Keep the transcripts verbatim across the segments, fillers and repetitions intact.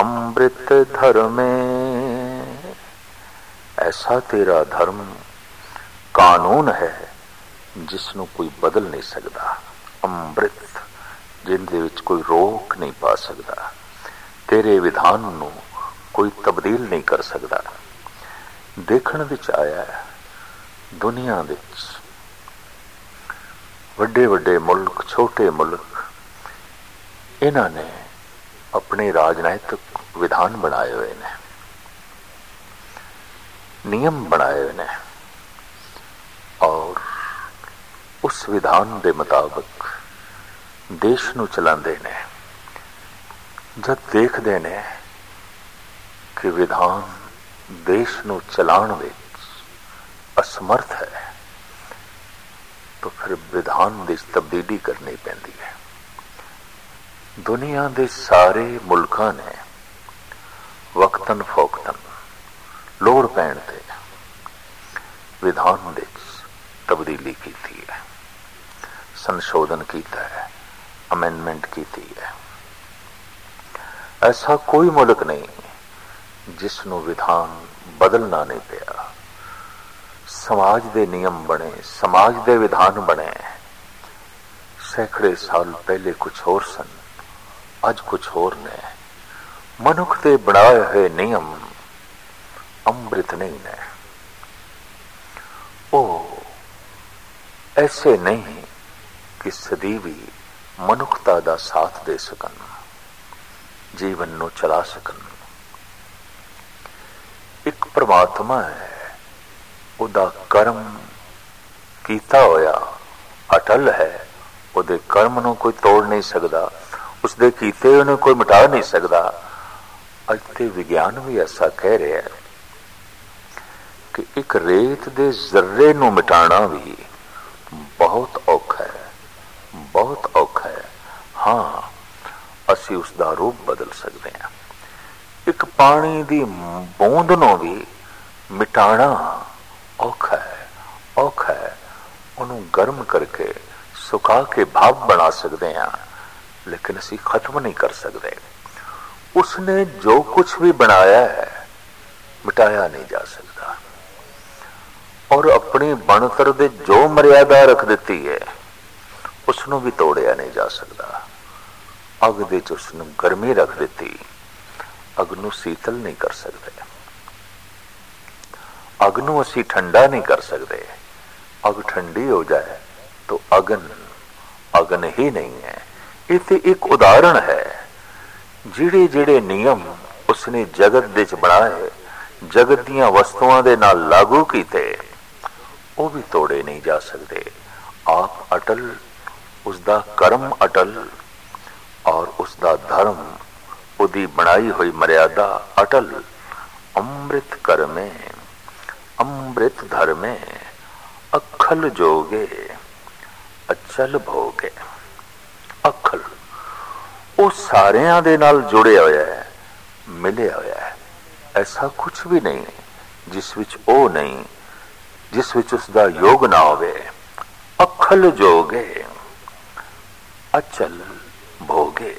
ਅੰਮ੍ਰਿਤ ਧਰਮੇ। ਐਸਾ ਤੇਰਾ ਧਰਮ ਕਾਨੂੰਨ ਹੈ ਜਿਸ ਨੂੰ ਕੋਈ ਬਦਲ ਨਹੀਂ ਸਕਦਾ। ਅੰਮ੍ਰਿਤ, ਜਿੰਦੇ ਵਿੱਚ ਕੋਈ ਰੋਕ ਨਹੀਂ ਪਾ ਸਕਦਾ। ਤੇਰੇ ਵਿਧਾਨ ਨੂੰ ਕੋਈ ਤਬਦੀਲ ਨਹੀਂ ਕਰ ਸਕਦਾ। ਦੇਖਣ ਵਿੱਚ ਆਇਆ ਦੁਨੀਆ ਵਿੱਚ ਵੱਡੇ ਵੱਡੇ ਮੁਲਕ, ਛੋਟੇ ਮੁਲਕ, ਇਹਨਾਂ ਨੇ ਆਪਣੇ ਰਾਜਨੀਤਿਕ ਵਿਧਾਨ ਬਣਾਏ ਹੋਏ ਨੇ, ਨਿਯਮ ਬਣਾਏ ਹੋਏ ਨੇ, ਔਰ ਉਸ ਵਿਧਾਨ ਦੇ ਮੁਤਾਬਕ ਦੇਸ਼ ਨੂੰ ਚਲਾਉਂਦੇ ਨੇ। ਜਦ ਦੇਖਦੇ ਨੇ ਕਿ ਵਿਧਾਨ ਦੇਸ਼ ਨੂੰ ਚਲਾਉਣ ਵਿੱਚ ਅਸਮਰਥ ਹੈ, ਤਾਂ ਫਿਰ ਵਿਧਾਨ ਦੀ ਤਬਦੀਲੀ ਕਰਨੀ ਪੈਂਦੀ ਹੈ। ਦੁਨੀਆ ਦੇ ਸਾਰੇ ਮੁਲਕਾਂ ਨੇ ਵਕਤਨ ਫੋਕਤਨ ਲੋੜ ਪੈਣ ਤੇ ਵਿਧਾਨ ਵਿੱਚ ਤਬਦੀਲੀ ਕੀਤੀ ਹੈ, ਸੰਸ਼ੋਧਨ ਕੀਤਾ ਹੈ, ਅਮੈਂਡਮੈਂਟ ਕੀਤੀ ਹੈ। ਐਸਾ ਕੋਈ ਮੁਲਕ ਨਹੀਂ ਜਿਸ ਨੂੰ ਵਿਧਾਨ ਬਦਲਣਾ ਨਹੀਂ ਪਿਆ। ਸਮਾਜ ਦੇ ਨਿਯਮ ਬਣੇ, ਸਮਾਜ ਦੇ ਵਿਧਾਨ ਬਣੇ। ਸੈਂਕੜੇ ਸਾਲ ਪਹਿਲੇ ਕੁਝ ਹੋਰ ਸਨ, ਅੱਜ ਕੁਝ ਹੋਰ ਨੇ। ਮਨੁੱਖ ਦੇ ਬਣਾਏ ਹੋਏ ਨਿਯਮ ਅੰਮ੍ਰਿਤ ਨਹੀਂ ਨੇ। ਉਹ ਐਸੇ ਨਹੀਂ ਕਿ ਸਦੀਵੀ ਮਨੁੱਖਤਾ ਦਾ ਸਾਥ ਦੇ ਸਕਣ, ਜੀਵਨ ਨੂੰ ਚਲਾ ਸਕਣ। ਇੱਕ ਪ੍ਰਮਾਤਮਾ ਹੈ, ਉਹਦਾ ਕਰਮ ਕੀਤਾ ਹੋਇਆ ਅਟਲ ਹੈ। ਉਹਦੇ ਕਰਮ ਨੂੰ ਕੋਈ ਤੋੜ ਨਹੀਂ ਸਕਦਾ, ਉਸਦੇ ਕੀਤੇ ਹੋਏ ਨੂੰ ਕੋਈ ਮਿਟਾ ਨਹੀਂ ਸਕਦਾ। ਅੱਜ ਤੇ ਵਿਗਿਆਨ ਵੀ ਐਸਾ ਕਹਿ ਰਿਹਾ ਹੈ ਕਿ ਇੱਕ ਰੇਤ ਦੇ ਜ਼ਰਰੇ ਨੂੰ ਮਿਟਾਣਾ ਵੀ ਬਹੁਤ ਔਖਾ ਹੈ, ਬਹੁਤ ਔਖਾ ਹੈ। ਹਾਂ, ਅਸੀਂ ਉਸ ਦਾ ਰੂਪ ਬਦਲ ਸਕਦੇ ਹਾਂ। ਇੱਕ ਪਾਣੀ ਦੀ ਬੂੰਦ ਨੂੰ ਵੀ ਮਿਟਾਣਾ ਔਖਾ ਹੈ, ਔਖਾ ਹੈ। ਉਹਨੂੰ ਗਰਮ ਕਰਕੇ ਸੁਕਾ ਕੇ ਭਾਪ ਬਣਾ ਸਕਦੇ ਹਾਂ, ਲੇਕਿਨ ਅਸੀਂ ਖਤਮ ਨਹੀਂ ਕਰ ਸਕਦੇ। ਉਸਨੇ ਜੋ ਕੁਛ ਵੀ ਬਣਾਇਆ ਹੈ ਮਿਟਾਇਆ ਨਹੀਂ ਜਾ ਸਕਦਾ, ਔਰ ਆਪਣੀ ਬਣਤਰ ਦੇ ਜੋ ਮਰਿਆਦਾ ਰੱਖ ਦਿੱਤੀ ਹੈ ਉਸਨੂੰ ਵੀ ਤੋੜਿਆ ਨਹੀਂ ਜਾ ਸਕਦਾ। ਅੱਗ ਦੇ ਚ ਉਸਨੂੰ ਗਰਮੀ ਰੱਖ ਦਿੱਤੀ, ਅੱਗ ਨੂੰ ਸੀਤਲ ਨਹੀਂ ਕਰ ਸਕਦੇ। ਅੱਗ ਨੂੰ ਅਸੀਂ ਠੰਡਾ ਨਹੀਂ ਕਰ ਸਕਦੇ। ਅੱਗ ਠੰਡੀ ਹੋ ਜਾਏ ਤਾਂ ਅਗਨ ਅਗਨ ਹੀ ਨਹੀਂ ਹੈ। ਇਹ ਤੇ ਇੱਕ ਉਦਾਹਰਣ ਹੈ। ਜਿਹੜੇ ਜਿਹੜੇ ਨਿਯਮ ਉਸਨੇ ਜਗਤ ਦੇ ਚ ਬਣਾਏ, ਜਗਤ ਦੀਆਂ ਵਸਤੂਆਂ ਦੇ ਨਾਲ ਲਾਗੂ ਕੀਤੇ, ਉਹ ਵੀ ਤੋੜੇ ਨਹੀਂ ਜਾ ਸਕਦੇ। ਆਪ ਅਟਲ, ਉਸਦਾ ਕਰਮ ਅਟਲ, ਔਰ ਉਸਦਾ ਧਰਮ, ਉਹਦੀ ਬਣਾਈ ਹੋਈ ਮਰਿਆਦਾ ਅਟਲ। ਅੰਮ੍ਰਿਤ ਕਰਮੇ ਅੰਮ੍ਰਿਤ ਧਰਮੇ ਅਖਲ ਜੋਗੇ ਅਚਲ ਭੋਗੇ। ਅਖਲ ਉਹ ਸਾਰਿਆਂ ਦੇ ਨਾਲ ਜੁੜਿਆ ਹੋਇਆ ਹੈ, ਮਿਲਿਆ ਹੋਇਆ ਹੈ। ਐਸਾ ਕੁਛ ਵੀ ਨਹੀਂ ਜਿਸ ਵਿੱਚ ਉਹ ਨਹੀਂ, ਜਿਸ ਵਿੱਚ ਉਸਦਾ ਯੋਗ ਨਾ ਹੋਵੇ। ਅਖਲ ਜੋਗੇ ਅਚਲ ਭੋਗੇ।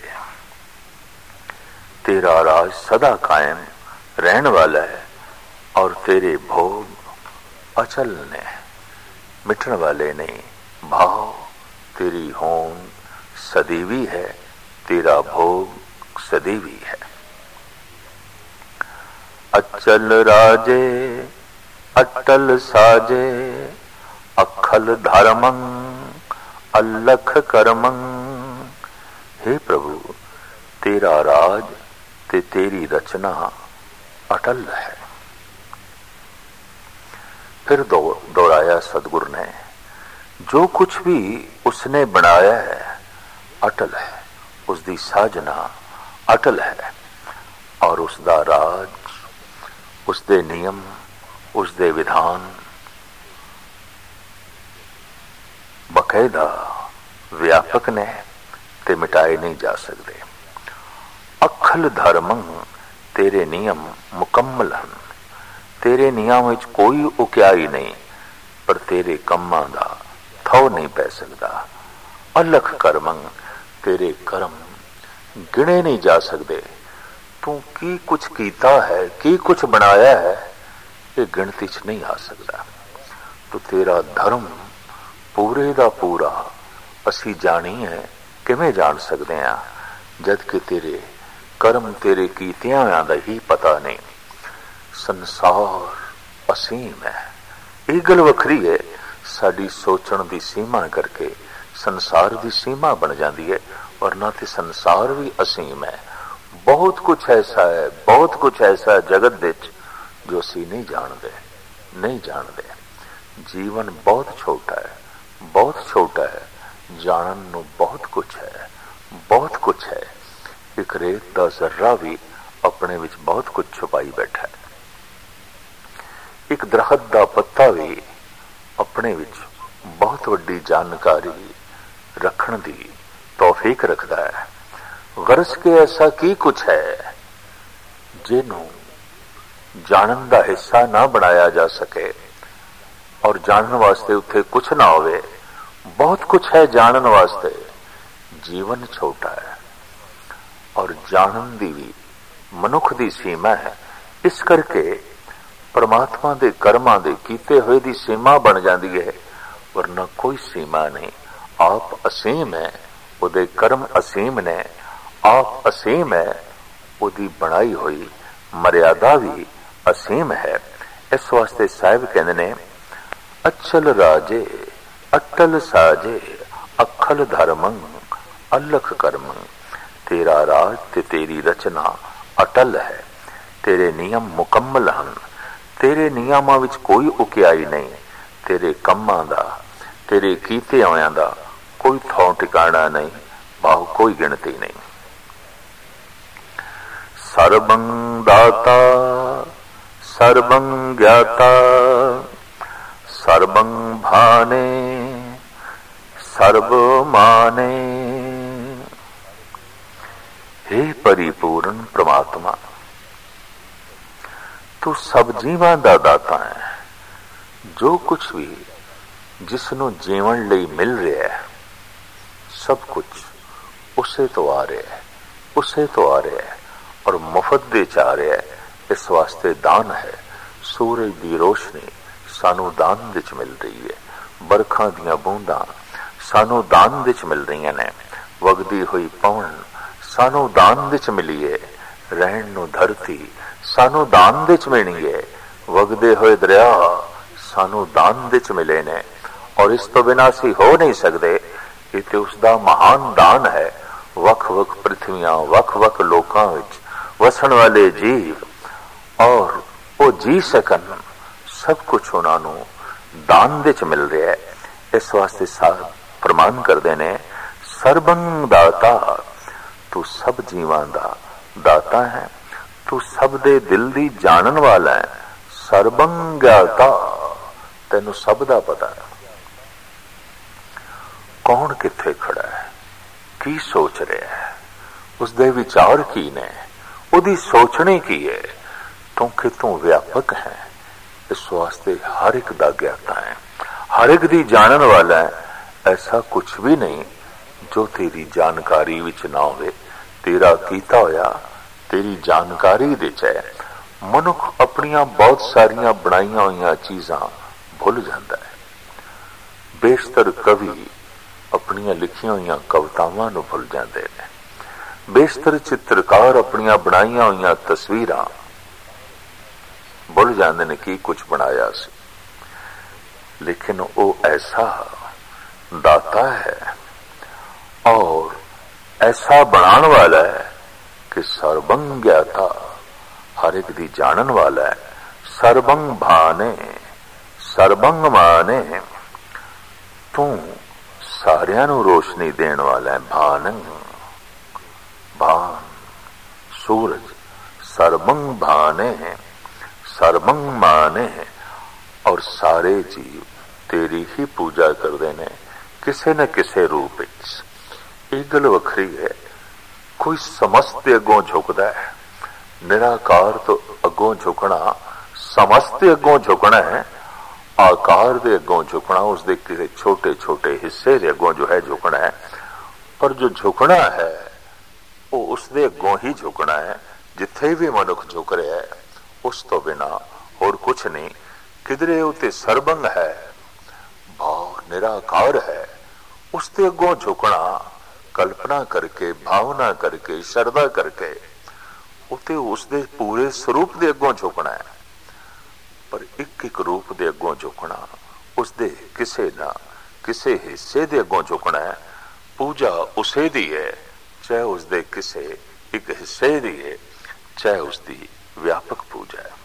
तेरा राज सदा कायम रहने वाला है और तेरे भोग अचल ने, मिटने वाले नहीं। भाव तेरी होंद सदैवी है, तेरा भोग सदैवी है। अचल राजे अटल साजे, अखल धर्मं अलख कर्मं। हे प्रभु, तेरा राज ते तेरी रचना अटल है। फिर दो दोहराया सदगुरु ने, जो कुछ भी उसने बनाया है अटल है, उसकी साजना अटल है, और उसका राज, उसके नियम, उसके विधान बकायदा व्यापक ने ते मिटाए नहीं जा सकते। अखल धर्मं, तेरे नियम मुकम्मल हैं। तेरे नियम विच कोई उकियाई नहीं, पर तेरे कम्मां दा थौ नहीं पै सकदा। अलख कर्मं, तेरे कर्म गिने नहीं जा सकते। तू की कुछ कीता है, की कुछ बनाया है, ये गिनती च नहीं आ सकता। तो तेरा धर्म पूरे दा पूरा असी जानी है, किवें जान सकते हैं जद कि तेरे कर्म तेरे कीतियां दा ही पता नहीं। संसार असीम है, ये गल वखरी है। साडी सोचण दी सीमा करके संसार दी सीमा बन जाती है, वरना तो संसार भी असीम है। बहुत कुछ ऐसा है, बहुत कुछ ऐसा है जगत विच जो असी नहीं जानते, नहीं जानते। जीवन बहुत छोटा है, बहुत छोटा है, जानन नूं बहुत कुछ है, बहुत कुछ है। एक रेत दा जर्रा भी अपने विच बहुत कुछ छुपाई बैठा है। एक दरखत दा पत्ता भी अपने विच बहुत वड्डी जानकारी रखण दी तौफीक रखता है। गरज के ऐसा की कुछ है जिन्हों जानन दा हिस्सा ना बनाया जा सके और जानन वास्ते उत्थे कुछ ना होवे। बहुत कुछ है जानन वास्ते, जीवन छोटा है और जानन दी भी मनुख दी सीमा है। इस करके परमात्मा दे कर्मां दे कीते हुए दी सीमा बन जाती है, वरना कोई सीमा नहीं। आप असीम है, उहदे कर्म असीम ने। आप असीम है, उहदी बनाई हुई मर्यादा भी असीम है। इस वास्ते साहिब कहते ने, अचल राजे अटल साजे अखल धर्मं अलख कर्मं। तेरा राज ते तेरी रचना अटल है, तेरे नियम मुकम्मल हैं। तेरे नियमां विच कोई उकियाई नहीं। तेरे कम्मां दा, तेरे कीते होयां दा कोई थौ ठिकाना नहीं, भाव कोई गिनती नहीं। सर्वं दाता सर्वं ज्ञाता सर्वं भाने सर्वमाने। हे परिपूर्ण परमात्मा, तू सब जीवां दा दाता है। जो कुछ भी जिसनों जीवन लई मिल रहा है, सब कुछ उसे तो आ रहा है, उसे तो आ रहा है और मुफ्त दे च आ रहा है। इस वास्ते दान है। सूरज दी रोशनी सानू दान विच मिल रही है, बरखां दियां बूंदां सानू दान विच मिल रही ने, वगदी हुई पवन सानू दान विच मिली है, रहन नू धरती सानू दान विच मिलनी है, वगदे हुए दरिया सानू दान विच मिले ने। और इस तो बिना असी हो नहीं सकते। ये तो उसका महान दान है। वख वख पृथ्वियां, वख वख लोकां विच वसन वाले जीव और वो जी सकन, सब कुछ उन्होंने दान विच मिल रहा है। इस वास्ते साहब प्रमाण करते ने, सर्वं दाता, तू सब जीवां दा दाता है, तू सब दे दिल दी जानन वाला है। सर्वं ज्ञाता, तेनू सब दा पता है। कौन किथे खड़ा है, की सोच रहा है, उसदे विचार की ने, उदी सोचने की है, क्योंकि तू व्यापक है। इस वास्ते हर एक दा ज्ञाता है, हर एक दी जानन वाला है। ऐसा कुछ भी नहीं जो तेरी जानकारी विच ना होवे। तेरा कीता होया तेरी जानकारी विच है। मनुख अपनियां बहुत सारियां बनाईयां हुई चीजां भुल जाता है। बेशतर कवि अपनियां लिखियां हुई कवितावां नूं भुल जाते हैं। बेशतर चित्रकार अपनियां बनाईयां हुई तस्वीरां भुल जाते हैं कि कुछ बनाया सी। लेकिन वो ऐसा दाता है और ऐसा बनाने वाला है कि सर्वं ज्ञाता, हर एक दी जानन वाला है। सर्वं भाने सर्वं माने, तू सारियां नू रोशनी देने वाला है। भानं, भान सूरज, सर्वं भाने सर्वं माने। और सारे जीव तेरी ही पूजा करते हैं किसे न किसे रूप विच। एक गल वखरी है, कोई समस्त अगों झुकदा है, निराकार तो अगों झुकना, समस्त अगों झुकना है। आकार दे अगों झुकना, उसके किसी छोटे छोटे हिस्से दे अगों जो है झुकना है। पर जो झुकना है वो उसके अगों ही झुकना है, ਜਿੱਥੇ ਵੀ ਮਨੁੱਖ ਝੁਕ ਰਿਹਾ ਹੈ ਉਸ ਤੋਂ ਬਿਨਾ ਹੋਰ ਕੁਛ ਨਹੀਂ। ਕਿਧਰੇ ਉਤੇ ਸਰਬੰਗ ਹੈ, ਭਾਵ ਨਿਰਾਕਾਰ ਹੈ, ਉਸ ਤੇ ਅੱਗੋਂ ਝੁਕਣਾ ਕਲਪਨਾ ਕਰਕੇ, ਭਾਵਨਾ ਕਰਕੇ, ਸ਼ਰਧਾ ਕਰਕੇ ਉਤੇ ਉਸਦੇ ਪੂਰੇ ਸਰੂਪ ਦੇ ਅੱਗੋਂ ਝੁਕਣਾ ਹੈ। ਪਰ ਇੱਕ ਇੱਕ ਰੂਪ ਦੇ ਅੱਗੋਂ ਝੁਕਣਾ, ਉਸਦੇ ਕਿਸੇ ਨਾ ਕਿਸੇ ਹਿੱਸੇ ਦੇ ਅੱਗੋਂ ਝੁਕਣਾ ਹੈ। ਪੂਜਾ ਉਸੇ ਦੀ ਹੈ, ਚਾਹੇ ਉਸਦੇ ਕਿਸੇ ਇੱਕ ਹਿੱਸੇ ਦੀ ਹੈ, ਚਾਹੇ ਉਸਦੀ ਵਿਆਪਕ ਪੂਜਾ ਹੈ।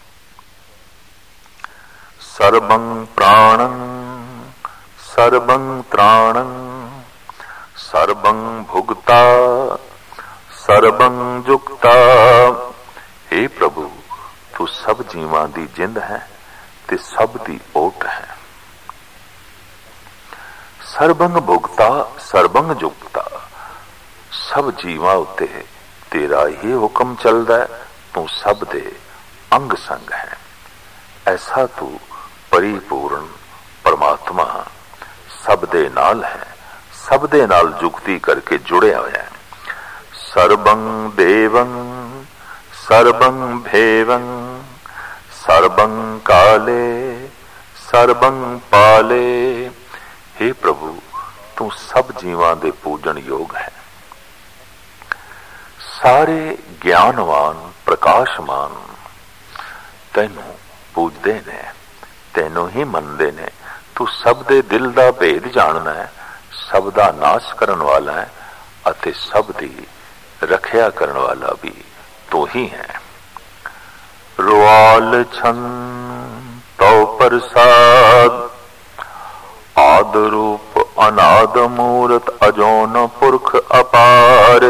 ਸਰਬੰ ਪ੍ਰਾਣੰ ਸਰਬੰ ਤ੍ਰਾਣੰ ਸਰਬੰ ਭੁਗਤਾ ਸਰਬੰ ਜੁਗਤਾ। हे ਪ੍ਰਭੂ, ਤੂੰ ਸਭ ਜੀਵਾਂ ਦੀ ਜਿੰਦ ਹੈ ਤੇ ਸਭ ਦੀ ਓਟ ਹੈ। ਸਰਬੰਗ ਭੁਗਤਾ ਸਰਬੰਗ ਜੁਗਤਾ, ਸਭ ਜੀਵਾਂ ਉੱਤੇ ਤੇਰਾ ਹੀ ਹੁਕਮ ਚੱਲਦਾ ਹੈ। ਤੂੰ ਸਭ ਦੇ ਅੰਗ ਸੰਗ ਹੈ। ਐਸਾ ਤੂੰ ਪਰਿਪੂਰਨ ਪਰਮਾਤਮਾ ਸਭ ਦੇ ਨਾਲ ਹੈ, ਸਭ ਦੇ ਨਾਲ ਜੁਗਤੀ ਕਰਕੇ ਜੁੜਿਆ ਹੋਇਆ ਹੈ। ਸਰਬੰ ਦੇਵੰ ਸਰਬੰ ਭੇਵੰ ਸਰਬੰ ਕਾਲੇ ਸਰਬੰ ਪਾਲੇ। हे ਪ੍ਰਭੂ, ਤੂੰ ਸਭ ਜੀਵਾਂ ਦੇ ਪੂਜਣ ਯੋਗ ਹੈ। ਸਾਰੇ ਗਿਆਨਵਾਨ ਪ੍ਰਕਾਸ਼ਮਾਨ ਤੈਨੂੰ ਪੂਜਦੇ ਨੇ, ਤੈਨੂੰ ਹੀ ਮੰਨਦੇ ਨੇ। ਤੂੰ ਸਭ ਦੇ ਦਿਲ ਦਾ ਭੇਦ ਜਾਣਦਾ ਹੈ, ਸਭ ਦਾ ਨਾਸ਼ ਕਰਨ ਵਾਲਾ ਹੈ ਅਤੇ ਸਭ ਦੀ ਰੱਖਿਆ ਕਰਨ ਵਾਲਾ ਵੀ ਤੂੰ ਹੀ ਹੈ। ਰੁਆਲ ਛਨ ਤਉ ਪ੍ਰਸਾਦ ਆਦ ਰੂਪ ਅਨਾਦ ਮੂਰਤ ਅਜੋਨ ਪੁਰਖ ਅਪਾਰ।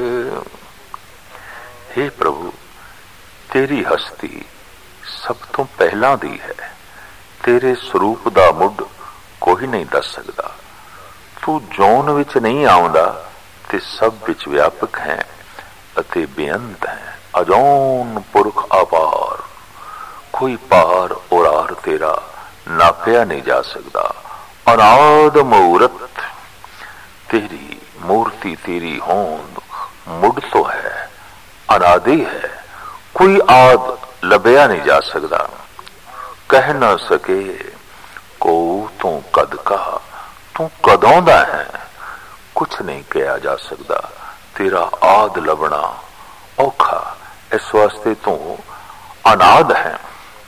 हे ਪ੍ਰਭੂ, ਤੇਰੀ ਹਸਤੀ ਸਭ ਤੋਂ ਪਹਿਲਾਂ ਦੀ ਹੈ। ਤੇਰੇ ਸਰੂਪ ਦਾ ਮੁੱਢ ਕੋਈ ਨਹੀਂ ਦੱਸ ਸਕਦਾ। ਤੂੰ ਜੋਨ ਵਿੱਚ ਨਹੀਂ ਆਉਂਦਾ ਤੇ ਸਭ ਵਿੱਚ ਵਿਆਪਕ ਹੈ ਅਤੇ ਬੇਅੰਤ ਹੈ। ਅਜੋਨ ਪੁਰਖ ਅਪਾਰ, ਕੋਈ ਪਾਰ ਉਰਾਰ ਤੇਰਾ ਨਾਪਿਆ ਨਹੀਂ ਜਾ ਸਕਦਾ। ਅਨਾਦ ਮੂਰਤ, ਤੇਰੀ ਮੂਰਤੀ ਤੇਰੀ ਹੋਂਦ ਮੁੱਢ ਤੋਂ ਹੈ, ਅਨਾਦਿ ਹੈ, ਕੋਈ ਆਦ ਲੱਭਿਆ ਨਹੀਂ ਜਾ ਸਕਦਾ। ਕਹਿ ਨਾ ਸਕੇ ਕੋ ਤੂੰ ਕਦ ਕਾ, ਤੂੰ ਕਦੋਂ ਦਾ ਹੈ, ਕੁਛ ਨਹੀਂ ਕਿਹਾ ਜਾ ਸਕਦਾ। ਤੇਰਾ ਆਦ ਲੱਭਣਾ ਔਖਾ, ਇਸ ਵਾਸਤੇ ਤੂੰ ਅਨਾਦ ਹੈ,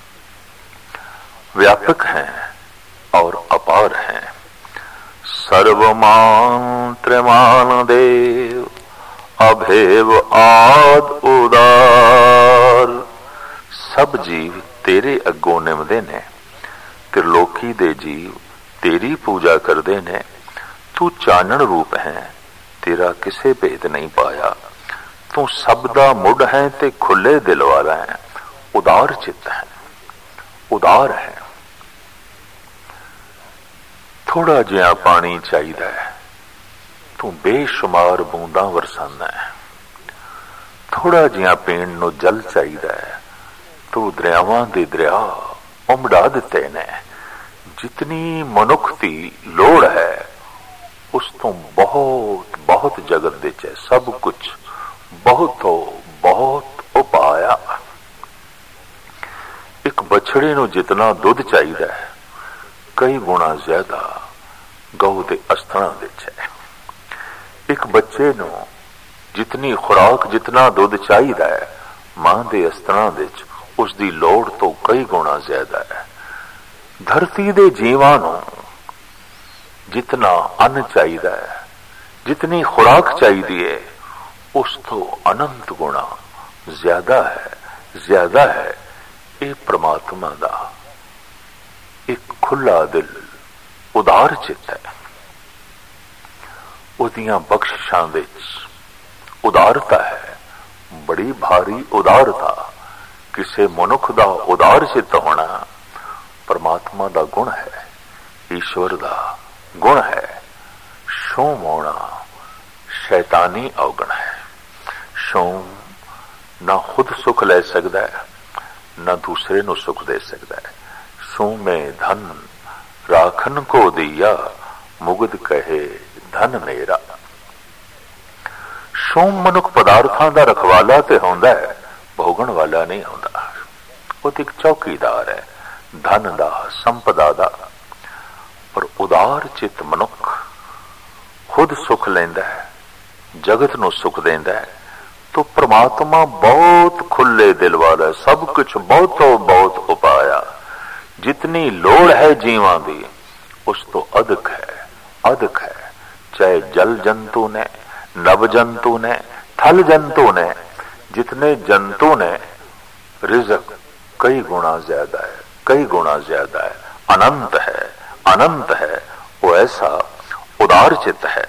व्यापक हैं और अपार हैं। सर्वमान त्रिमान देव अभेव आद उदार। सब जीव तेरे अगों निमदे ने, त्रिलोकी दे जीव तेरी पूजा करते ने। तू चानण रूप है, तेरा किसे भेद नहीं पाया। तू सब दा मुढ़ है ते खुले दिल वाला है, उदार चित्त है, उदार है। थोड़ा जिहा पानी चाहिदा है, तू बेशुमार बूंदा वरसाना है। थोड़ा जिहा पीण नूं जल चाहिदा है, तू दरियावां दे दरिया उमड़ा दिते ने। जितनी मनुख दी लोड़ है उस तो बहुत बहुत जगत विच है। सब कुछ बहुत हो बहुत उपाया। एक बछड़े नूं जितना दुध चाहिदा है, कई गुणा ज्यादा गऊ के अस्थानां विच है। एक बच्चे नूं जितनी खुराक जितना दुध चाहिदा है, मां के अस्थानां विच उसकी लोड़ तो कई गुणा ज्यादा है। धरती दे जीवां नूं जितना अन्न चाहिदा है, जितनी खुराक चाहिदी है, उस तो अनंत गुणा ज्यादा है, ज्यादा है। ये परमात्मा दा एक खुला दिल उदार चित है। उदियां बख्शिशां विच उदारता है, बड़ी भारी उदारता। किसे मनुख दा उदार चित होना परमात्मा दा गुण है, ईश्वर दा गुण है। शोम होना शैतानी अवगुण है। शोम ना खुद सुख ले सकता है, ना दूसरे नू सुख दे सकता है। सो में धन राखन को दिया, मुगद कहे धन मेरा। सोम मनुख पदार्थां दा रखवाला ते होंदा है, भोगण वाला नहीं होता। वो तो एक चौकीदार है धन दा संपदा दा। पर उदार चित मनुख खुद सुख लेंदा है, जगत नूं सुख देंदा है। तो परमात्मा बहुत खुले दिल वाला है, सब कुछ बहुतो बहुत उपाया। जितनी लोड़ है जीवां दी उस तो अधिक है, अधिक है। चाहे जल जंतु ने, नभ जंतु ने, थल जंतु ने, जितने जंतु ने रिज़्क कई गुना ज्यादा है, कई गुना ज्यादा है, अनंत है, अनंत है। वो ऐसा उदार चित्त है।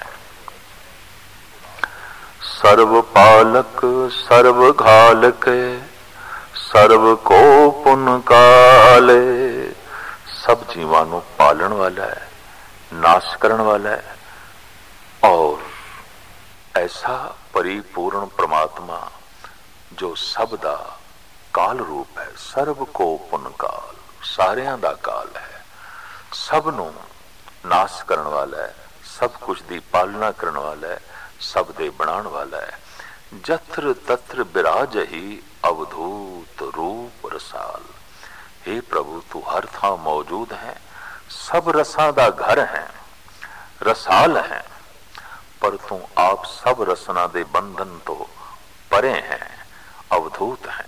सर्व पालक सर्व घालक सर्व को पुन काले। सब जीवां नूं पालन वाला है, नाश करन वाला है। और ऐसा परिपूर्ण परमात्मा जो सब दा काल रूप है। सर्व को पुन काल, सारियां दा काल है। सब नूं नाश करन वाला है, सब कुछ दी पालना करन वाला है, सब दे बनाण वाला है। जत्र तत्र बिराज ही अवधूत रूप रसाल। हे प्रभु तू हर थां मौजूद है, सब रसां दा घर है, रसाल है। पर तू आप सब रसना दे बंधन तो परे हैं, अवधूत है,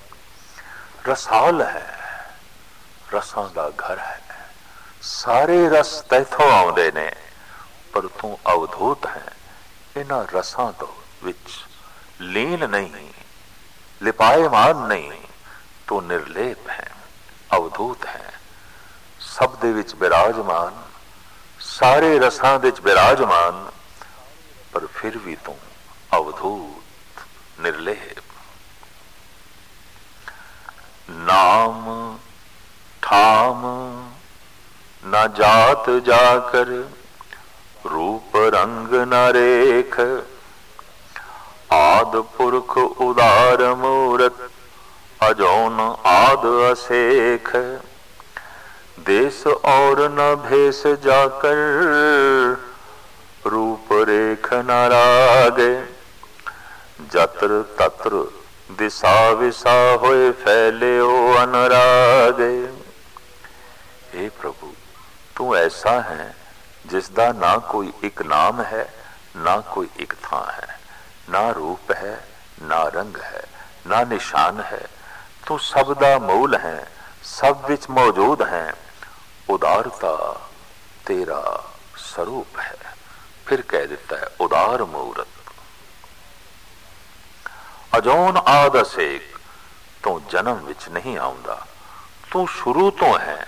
रसाल है, रसां दा घर है। सारे रस तैथों आउंदे ने, पर तू अवधूत है, इन्हां रसां तो विच लीन नहीं, लिपायमान नहीं, तो निर्लेप है, अवधूत है। सब दे विच विराजमान, सारे रसां दे विच विराजमान, पर फिर भी तू अवधूत निर्लेप। नाम ठाम न जात जाकर, रूप रंग न रेख, आद पुरख उदार मूरत, अजौन आद असेख। देश और न भेष जाकर, रूप रेख न रागे। जत्र तत्र दिशा विशा होए फैले ओ अनुरागे। हे प्रभु तू ऐसा है जिसदा ना कोई एक नाम है, ना कोई एक थां है, ना रूप है, ना रंग है, ना निशान है। तू सब दा मूल है, सब विच मौजूद है। उदारता तेरा स्वरूप है। फिर कह देता है उदार मूरत। अजौन आद असेक, तू जन्म विच नहीं आउंदा, तू शुरू तो है।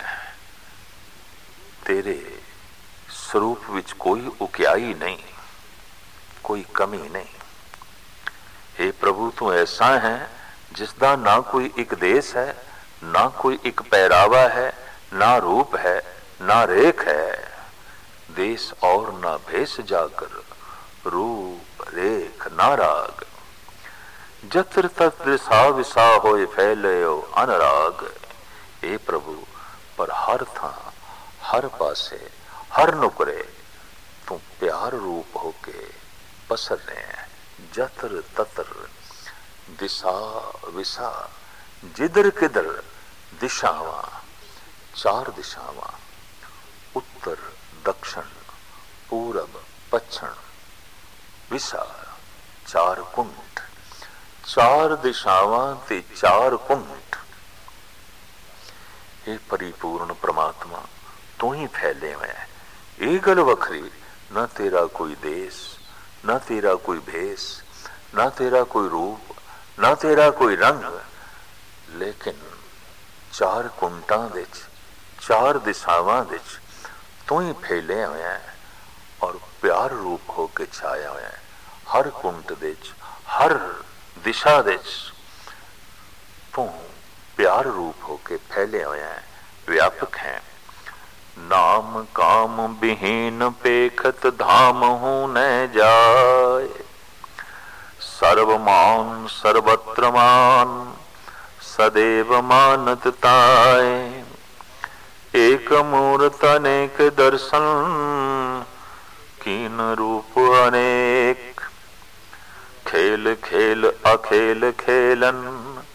तेरे स्वरूप विच कोई उकियाई नहीं, कोई कमी नहीं। हे प्रभु तू ऐसा है जिसदा ना कोई एक देश है, ना कोई एक पहरावा है, ना रूप है, ना रेख है। देश और ना भेष जाकर, रूप रेख ना राग। जत्र तत्र दिशा विशा होए फैलयो अनुराग। हे प्रभु पर हर थां, हर पासे, हर नुकरे तू प्यार रूप होके पसर रहे हैं। जत्र तत्र दिशा विशा, जिधर किधर दिशावां, चार दिशावां, उत्तर दक्षिण पूरब पश्चिम, विशा चार कुंठ, चार दिशावां ते चार कुंठ। हे परिपूर्ण परमात्मा तू ही फैले हुए है। ये गल वखरी, न तेरा कोई देश, न तेरा कोई भेष, न तेरा कोई रूप, न तेरा कोई रंग, लेकिन चार कुंटां दे च, चार दिशावां दे च तू ही फैले हुए है और प्यार रूप होके छाया हुआ है। हर कुंट दे च, हर दिशा दे च तू प्यार रूप होके फैले हुए हैं, व्यापक हैं। नाम काम विहीन पेखत धाम हूं न जाए। सर्वमान सर्वत्र मान सदैव मानत ताए। एक मूर्त अनेक दर्शन कीन रूप अनेक। खेल खेल अखेल खेलन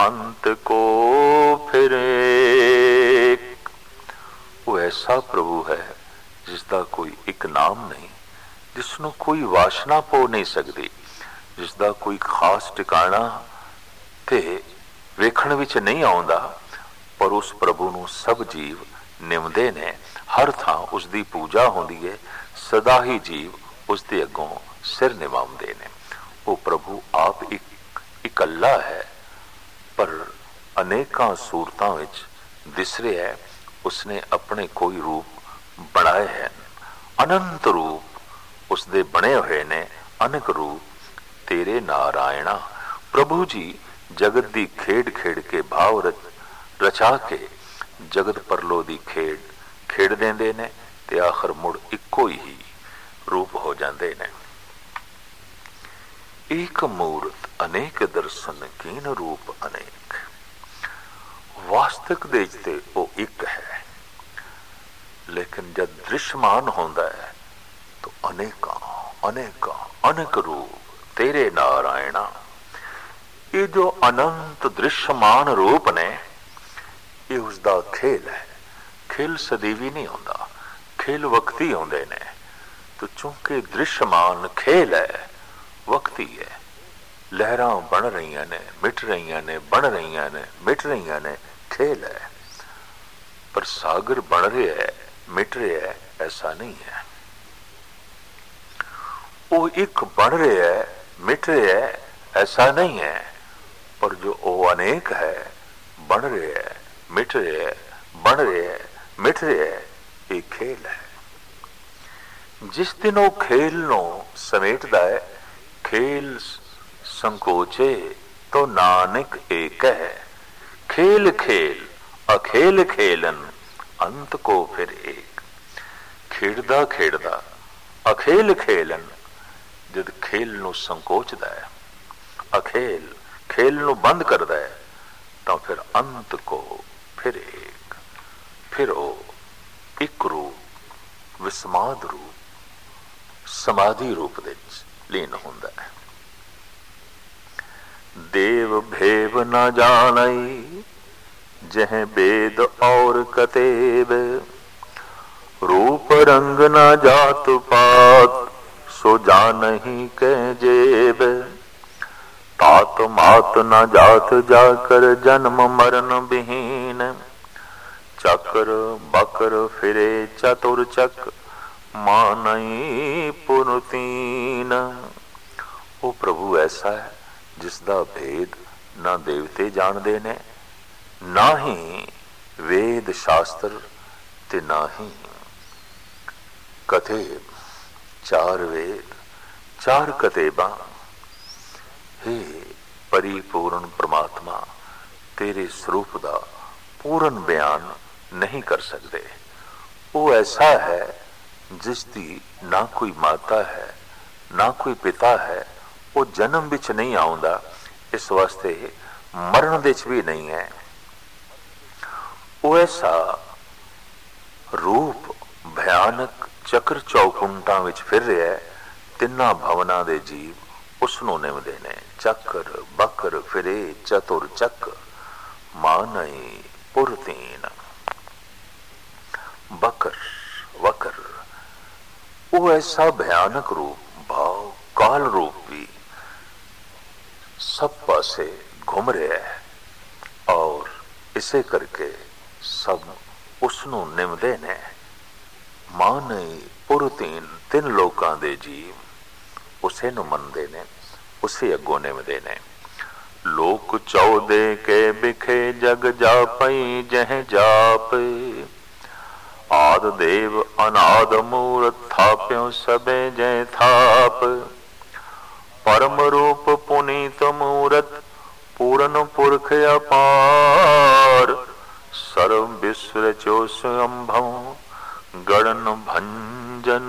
अंत को फिर एक। वो ऐसा प्रभु है जिसका कोई एक नाम नहीं, जिसनों कोई वासना पो नहीं सकती, जिसका कोई खास ठिकाना ते वेखण विच नहीं आउंदा, पर उस प्रभु नूं सब जीव निमदे ने। हर थां उसकी पूजा होंदी है, सदा ही जीव उसके अगों सिर निवाउंदे ने। वो प्रभु आप एक इकल्ला है, पर अनेकां सूरतां विच दिस रहा है। उसने अपने कोई रूप बनाए हैं, अनंत रूप उसदे बने हुए ने, अनेक रूप तेरे नारायणा। प्रभु जी जगत दी खेड खेड के भाव रच रचा के जगत परलो दी खेड खेड देंदे ने ते आखिर मुड़ इक्को ही रूप हो जाते ने। एक मूर्त अनेक दर्शन कीन रूप अनेक। वास्तविक देखते वो एक है, लेकिन जब दृश्यमान होता है तो अनेका अनेका अनेक रूप तेरे नारायणा। ये जो अनंत दृश्यमान रूप ने, ये उसका खेल है। खेल सदैवी नहीं होता, खेल वक्ती होंदे ने। तो चूंकि दृश्यमान खेल है, वक्ती है। लहरां बन रही ने, मिट रही ने, बन रही ने, मिट रही ने, खेल है। पर सागर बन रहा है, मिट रहा है, ऐसा नहीं है। वो एक बन रहा है, मिट रहा है, ऐसा नहीं है। पर जो वो अनेक है, बन रहे है, मिट रहे है, बन रहे है, मिट रहे है, एक खेल है। जिस दिन वो खेल नो समेटदा है, खेल संकोचे तो नानक एक है। खेल खेल अखेल खेलन अंत को फिर एक। खेड़दा खेड़दा अखेल खेलन जद खेल नो संकोचदा है, अखेल खेल नो बंद करदा है, तो फिर अंत को फिर एक। फिर वो एक रूप विस्माद रूप समाधि रूप दे लीन हुंदा है। देव भेव न जानई जह वेद और कतेब। रूप रंग न जात पात सो जानही के जेब। तात मात न जात जाकर जन्म मरण विहीन। चक्र बकर फिरे चतुर चक मानई पुनतीन। वो प्रभु ऐसा है जिसका भेद ना देवते जानते ने, ना ही वेद शास्त्र ते ना ही कतेब। चार वेद चार कतेबा। हे परिपूर्ण परमात्मा, तेरे स्वरूप का पूर्ण बयान नहीं कर सकते। वो ऐसा है जिसकी ना कोई माता है ना कोई पिता है। वो जन्म विच नहीं आउंदा, इस वास्ते मरण विच भी नहीं है। वो ऐसा रूप भयानक चक्र चौकुंटा विच फिर रहा है। तिना भवना दे जीव उसनों निमदे ने। चक्र बकर फिरे चतुर चक मानई पुरतीन। बकर वकर वो ऐसा भयानक रूप, भाव काल रूप भी सब पासे घूम रहा है। और इसे करके सब उसनों निमदे ने। मानई पुरतीन तीन लोकां दे जीव उसे नु मनदे ने, उसे अगों निमदे ने। लोक चौदे के बिखे जग जापई जह जाप। आद देव अनाद मूरत थाप्यों सबे जय थाप। परम रूप पुनीत मूरत पूर्ण पुरख अपार। सर्व विश्व रचो स्वयंभव गणन भंजन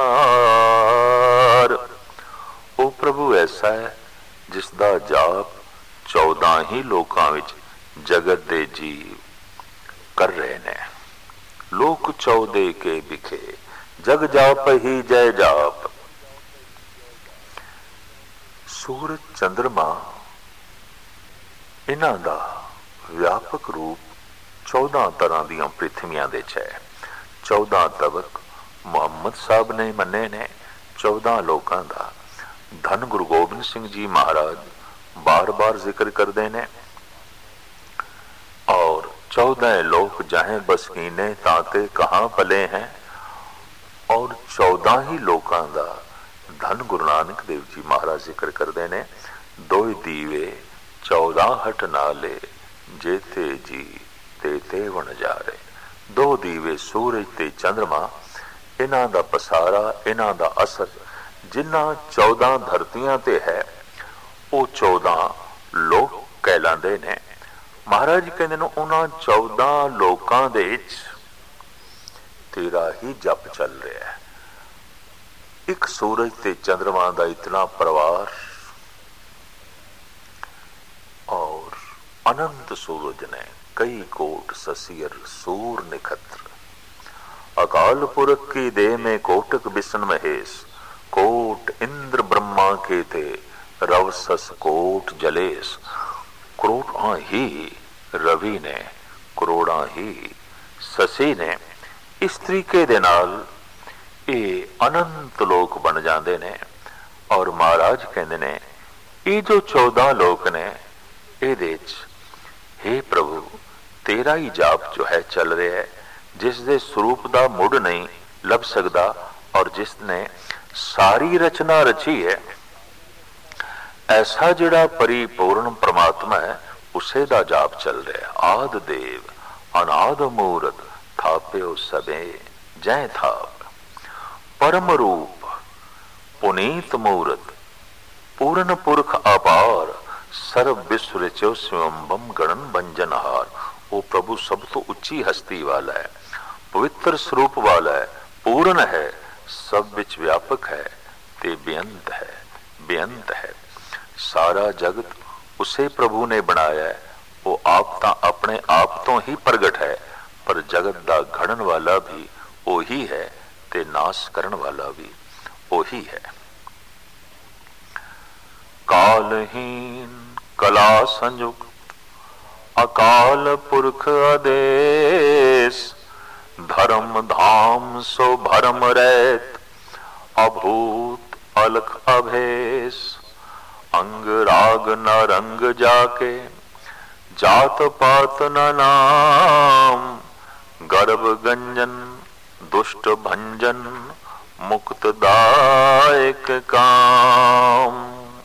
हार। ओ प्रभु ऐसा है जिसदा जाप चौदह ही लोकां विच जगत दे जीव कर रहे ने। लोक चौदे के बिखे जग जाप ही जय जाप। सूरज चंद्रमा इन्हां दा व्यापक रूप चौदह तरह दियां पृथ्वियां दे च है। चौदह तबक मुहम्मद साहब ने मन्ने ने, चौदह लोगों का धन गुरु गोबिंद सिंह जी महाराज बार बार जिक्र करते ने। और चौदह लोग जहाँ बसकीने ताते कहाँ पले हैं, और चौदह ही लोगों का धन गुरु नानक देव जी महाराज जिक्र करते ने। दो दीवे चौदह हट नाले जेते जी ते ते वन जा रहे। दो दीवे सूरज ते चंद्रमा, इन्हां दा पसारा, इन्हां दा असर जिन्हां चौदह धरतियां ते है, वो चौदह लोग कहलांदे ने। महाराज कहते ने उन्हां चौदह लोकां दे विच तेरा ही जप चल रहा है। एक सूरज ते चंद्रमा दा इतना परिवार और अनंत सूरज ने कई कोट ससियर सूर निखत्र। अकाल पुरख की देह में कोटक बिसन महेश, कोट इंद्र ब्रह्मा के थे रव सस कोट जलेश। करोड़ा ही रवि ने, करोड़ा ही ससी ने। इस तरीके दे नाल ये अनंत लोक बन जाते ने। और महाराज कहते ने ये जो चौदह लोक ने, ये हे प्रभु तेरा ही जाप जो है चल रहा है, जिस दे स्वरूप दा मुड़ नहीं लभ सकता, और जिसने सारी रचना रची है। ऐसा जिहड़ा परिपूर्ण परमात्मा है, उसे दा जाप चल रहा है। आद देव अनाद मूरत थाप्यो सबे जय थाप। परम रूप पुनीत मूरत पूर्ण पुरख अपार, सर्व विश्व रचो स्वयंभम गणन भंजनहार। वो प्रभु सब तो उच्ची हस्ती वाला है, पवित्र स्वरूप वाला है, पूर्ण है, सब विच व्यापक है, ते बेअंत है, बेअंत है। सारा जगत उसे प्रभु ने बनाया है। वो आप ता अपने आप तो ही प्रगट है, पर जगत दा घड़न वाला भी वही है, ते नाश करन वाला भी वही है। कालहीन कला संयुक्त अकाल पुरख आदेश, धर्म धाम सो भरम रहत अभूत अलख अभेश। अंग राग न रंग जाके जात पात न नाम, गर्भ गंजन दुष्ट भंजन मुक्त दायक काम।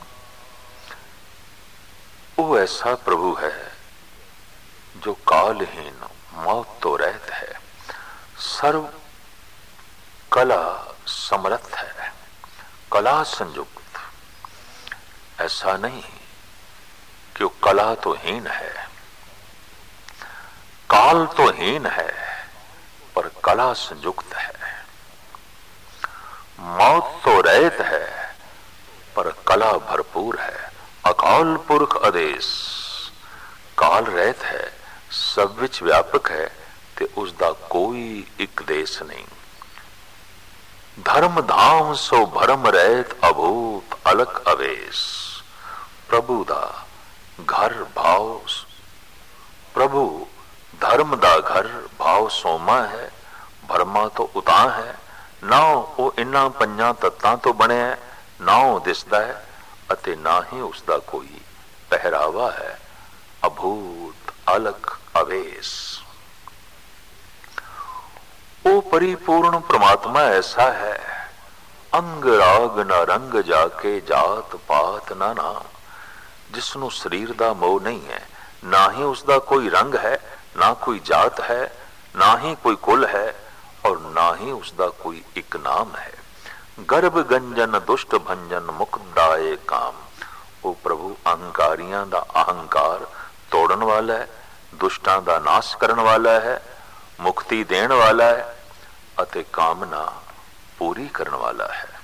वो ऐसा प्रभु है जो कालहीन मौत तो रहत है, सर्व कला समर्थ है, कला संयुक्त। ऐसा नहीं कि वो कला तो हीन है, काल तो हीन है, पर कला संयुक्त है। मौत तो रहत है, पर कला भरपूर है। अकाल पुरख आदेश, काल रहत है, सब विच व्यापक है, ते उसदा कोई एक देश नहीं। धर्म धाम सो भरम रहत अभूत अलख अवेश। प्रभु दा घर भाव, प्रभु धर्म दा घर भाव सोमा है, भरमा तो उतां है। ना वो इन्हां पंजां तत्तां तो बने है, ना वो दिसदा है, अते ना ही उसका कोई पहरावा है। अभूत अलख अवेश। वो परिपूर्ण परमात्मा ऐसा है, अंग राग न रंग जाके जात पात ना नाम। जिसनों शरीर दा मोह नहीं है, ना ही उसका कोई रंग है, ना कोई जात है, ना ही कोई कुल है, और ना ही उसका कोई एक नाम है। गर्भ गंजन दुष्ट भंजन मुक्तदाए काम। वो प्रभु अहंकारियां दा अहंकार तोड़न वाला है, दुष्टां दा नाश करन वाला है, मुक्ति देण वाला है, अते कामना पूरी करन वाला है।